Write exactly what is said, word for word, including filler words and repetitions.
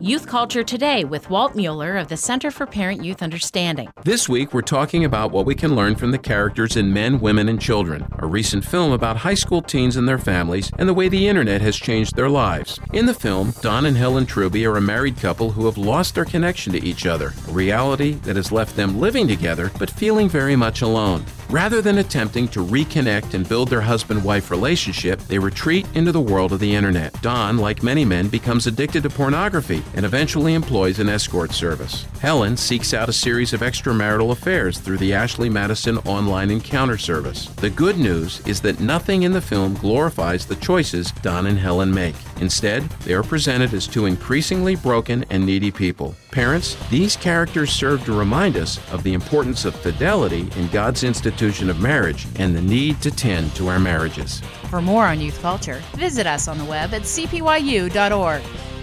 Youth Culture Today with Walt Mueller of the Center for Parent-Youth Understanding. This week, we're talking about what we can learn from the characters in Men, Women, and Children, a recent film about high school teens and their families and the way the internet has changed their lives. In the film, Don and Helen Truby are a married couple who have lost their connection to each other, a reality that has left them living together but feeling very much alone. Rather than attempting to reconnect and build their husband-wife relationship, they retreat into the world of the internet. Don, like many men, becomes addicted to pornography and eventually employs an escort service. Helen seeks out a series of extramarital affairs through the Ashley Madison online encounter service. The good news is that nothing in the film glorifies the choices Don and Helen make. Instead, they are presented as two increasingly broken and needy people. Parents, these characters serve to remind us of the importance of fidelity in God's institution of marriage and the need to tend to our marriages. For more on youth culture, visit us on the web at c p y u dot org.